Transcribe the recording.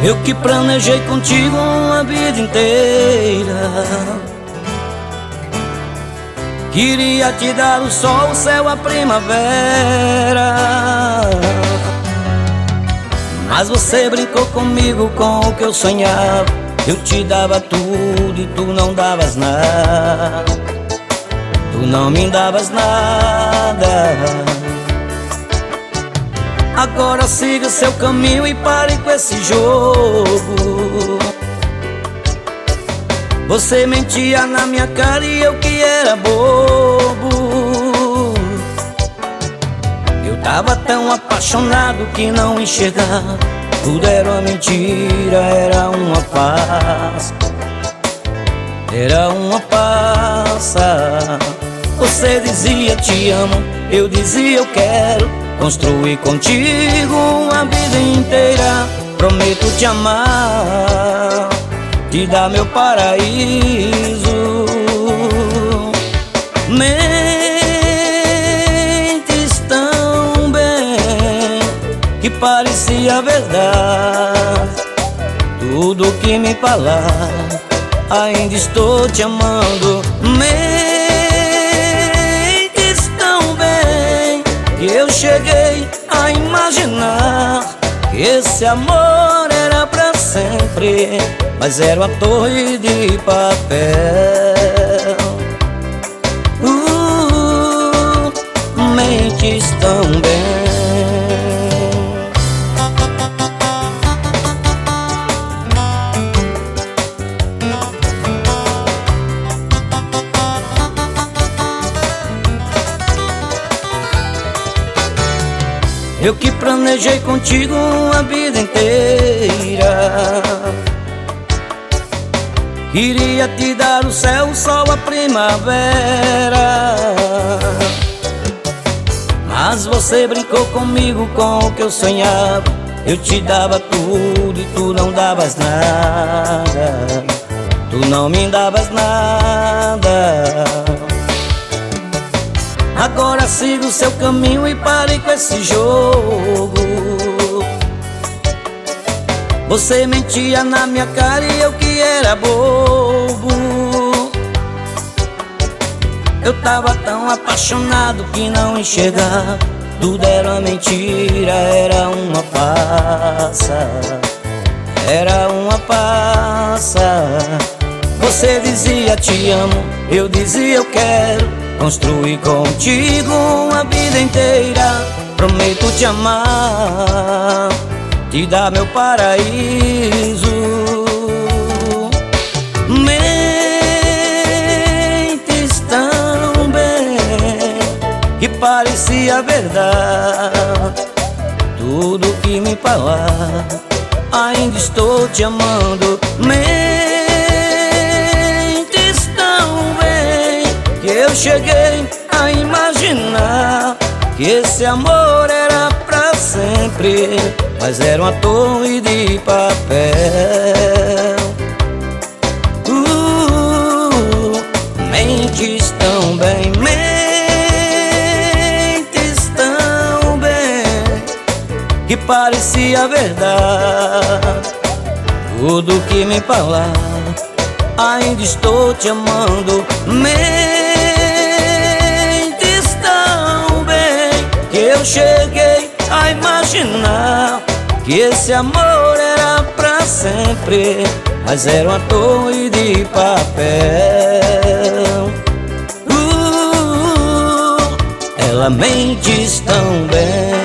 Eu que planejei contigo uma vida inteira, queria te dar o sol, o céu, a primavera. Mas você brincou comigo com o que eu sonhava. Eu te dava tudo e tu não davas nada. Tu não me davas nada. Agora siga seu caminho e pare com esse jogo. Você mentia na minha cara e eu que era bobo. Eu tava tão apaixonado que não enxergava. Tudo era uma mentira, era uma farsa. Era uma farsa. Você dizia te amo, eu dizia eu quero construir contigo uma vida inteira. Prometo te amar, te dar meu paraíso. Mentes tão bem que parecia verdade. Tudo que me falar, ainda estou te amando. Mentes tão bem que eu cheguei a imaginar que esse amor era pra sempre, mas era uma torre de papel. Mentes tão bem. Eu que planejei contigo uma vida inteira, queria te dar o céu, o sol, a primavera. Mas você brincou comigo com o que eu sonhava. Eu te dava tudo e tu não davas nada. Tu não me davas nada. Agora siga o seu caminho e pare com esse jogo. Você mentia na minha cara e eu que era bobo. Eu tava tão apaixonado que não enxergava. Tudo era uma mentira, era uma farsa. Era uma farsa. Você dizia te amo, eu dizia eu quero construir contigo uma vida inteira. Prometo te amar, te dar meu paraíso. Mentes tão bem que parecia verdade. Tudo que me falar, ainda estou te amando. Mentes tão bem que eu cheguei a imaginar que esse amor era pra sempre, mas era uma torre de papel. Mentes tão bem, mentes tão bem que parecia verdade. Tudo que me falar, ainda estou te amando. Mentes tão bem que eu cheguei a imaginar que esse amor era pra sempre, mas era uma torre de papel. Ela mentes tão bem.